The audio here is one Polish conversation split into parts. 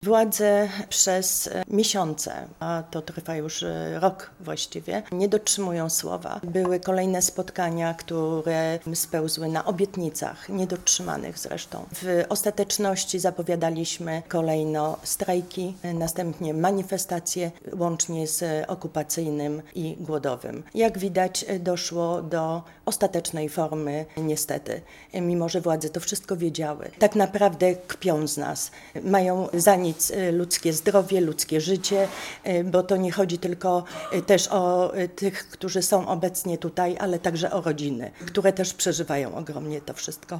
Władze przez miesiące, a to trwa już rok właściwie, nie dotrzymują słowa. Były kolejne spotkania, które spełzły na obietnicach, niedotrzymanych zresztą. W ostateczności zapowiadaliśmy kolejno strajki, następnie manifestacje, łącznie z okupacyjnym i głodowym. Jak widać, doszło do ostatecznej formy niestety, mimo że władze to wszystko wiedziały. Tak naprawdę kpią z nas, mają za nic ludzkie zdrowie, ludzkie życie, bo to nie chodzi tylko też o tych, którzy są obecnie tutaj, ale także o rodziny, które też przeżywają ogromnie to wszystko.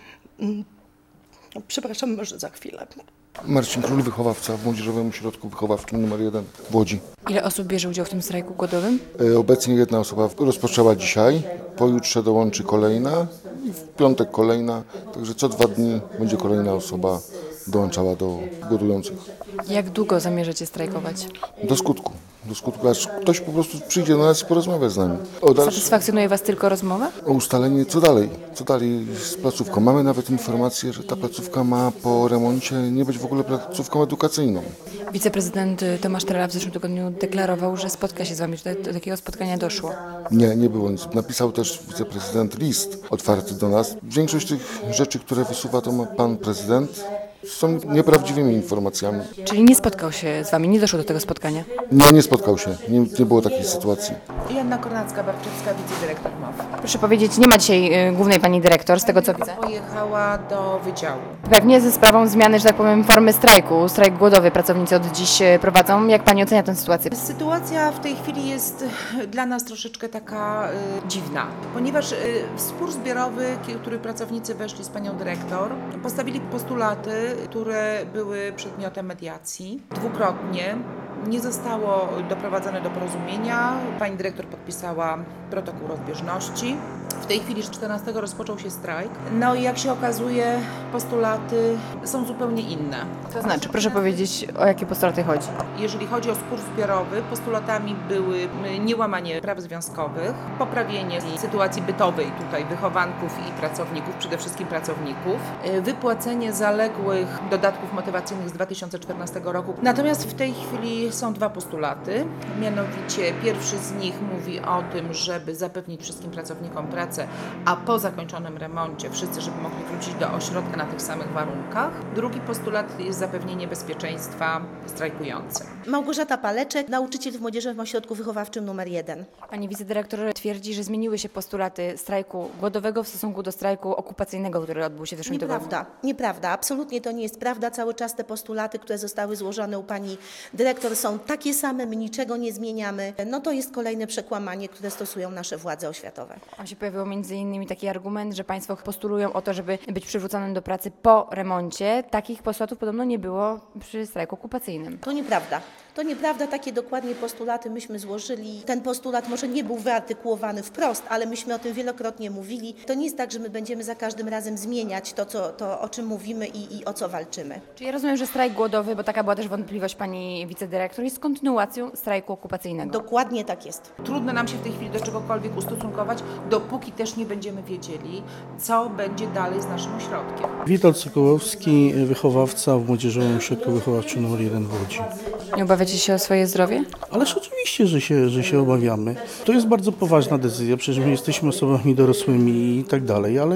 Przepraszam, może za chwilę. Marcin Król, wychowawca w Młodzieżowym Ośrodku Wychowawczym nr 1 w Łodzi. Ile osób bierze udział w tym strajku głodowym? Obecnie jedna osoba rozpoczęła dzisiaj, pojutrze dołączy kolejna i w piątek kolejna, także co 2 dni będzie kolejna osoba dołączała do głodujących. Jak długo zamierzacie strajkować? Do skutku, aż ktoś po prostu przyjdzie do nas i porozmawia z nami. Satysfakcjonuje Was tylko rozmowa? O ustalenie, co dalej z placówką. Mamy nawet informację, że ta placówka ma po remoncie nie być w ogóle placówką edukacyjną. Wiceprezydent Tomasz Trela w zeszłym tygodniu deklarował, że spotka się z Wami, że do takiego spotkania doszło. Nie było nic. Napisał też wiceprezydent list otwarty do nas. Większość tych rzeczy, które wysuwa to pan prezydent, są nieprawdziwymi informacjami. Czyli nie spotkał się z Wami, nie doszło do tego spotkania? Nie spotkał się, nie było takiej sytuacji. Joanna Kornacka-Barczewska, wicedyrektor MOW. Proszę powiedzieć, nie ma dzisiaj głównej Pani dyrektor, z tego co widzę. Pojechała do wydziału. Pewnie ze sprawą zmiany, że tak powiem, formy strajku. Strajk głodowy pracownicy od dziś prowadzą. Jak Pani ocenia tę sytuację? Sytuacja w tej chwili jest dla nas troszeczkę taka dziwna, ponieważ spór zbiorowy, który pracownicy weszli z panią dyrektor, postawili postulaty, które były przedmiotem mediacji. Dwukrotnie nie zostało doprowadzone do porozumienia. Pani dyrektor podpisała protokół rozbieżności. W tej chwili 14 rozpoczął się strajk. No i jak się okazuje, postulaty są zupełnie inne. To znaczy, proszę powiedzieć, o jakie postulaty chodzi? Jeżeli chodzi o spór zbiorowy, postulatami były niełamanie praw związkowych, poprawienie sytuacji bytowej tutaj wychowanków i pracowników, przede wszystkim pracowników, wypłacenie zaległych dodatków motywacyjnych z 2014 roku. Natomiast w tej chwili są 2 postulaty, mianowicie pierwszy z nich mówi o tym, żeby zapewnić wszystkim pracownikom pracę, a po zakończonym remoncie wszyscy, żeby mogli wrócić do ośrodka na tych samych warunkach. Drugi postulat jest zapewnienie bezpieczeństwa strajkującym. Małgorzata Paleczek, nauczyciel w Młodzieżowym Ośrodku Wychowawczym nr 1. Pani wicedyrektor twierdzi, że zmieniły się postulaty strajku głodowego w stosunku do strajku okupacyjnego, który odbył się w zeszłym tygodniu. Nieprawda, absolutnie to nie jest prawda. Cały czas te postulaty, które zostały złożone u pani dyrektor, są takie same, my niczego nie zmieniamy. No to jest kolejne przekłamanie, które stosują nasze władze oświatowe. Tam się pojawił między innymi taki argument, że Państwo postulują o to, żeby być przywróconym do pracy po remoncie. Takich postulatów podobno nie było przy strajku okupacyjnym. To nieprawda. To nieprawda, takie dokładnie postulaty myśmy złożyli. Ten postulat może nie był wyartykułowany wprost, ale myśmy o tym wielokrotnie mówili. To nie jest tak, że my będziemy za każdym razem zmieniać to o czym mówimy i o co walczymy. Czyli ja rozumiem, że strajk głodowy, bo taka była też wątpliwość Pani wicedyrektor, jest kontynuacją strajku okupacyjnego. Dokładnie tak jest. Trudno nam się w tej chwili do czegokolwiek ustosunkować, dopóki też nie będziemy wiedzieli, co będzie dalej z naszym ośrodkiem. Witold Sokołowski, wychowawca w Młodzieżowym Ośrodku Wychowawczym nr 1 w Łodzi. Nie obawiacie się o swoje zdrowie? Ależ oczywiście, że się obawiamy. To jest bardzo poważna decyzja, przecież my jesteśmy osobami dorosłymi i tak dalej, ale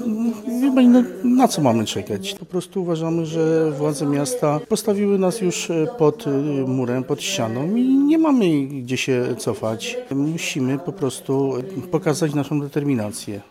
wie pani, na co mamy czekać? Po prostu uważamy, że władze miasta postawiły nas już pod murem, pod ścianą i nie mamy gdzie się cofać. Musimy po prostu pokazać naszą determinację.